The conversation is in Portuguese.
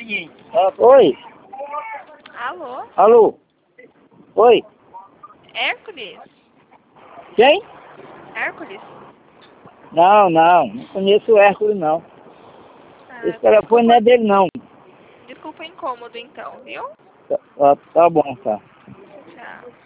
Oi? Alô? Alô? Oi? Hércules? Quem? Hércules? Não conheço o Hércules, não. Esse telefone não é dele, não. Desculpa o incômodo então, viu? Tá bom, tá. Tchau.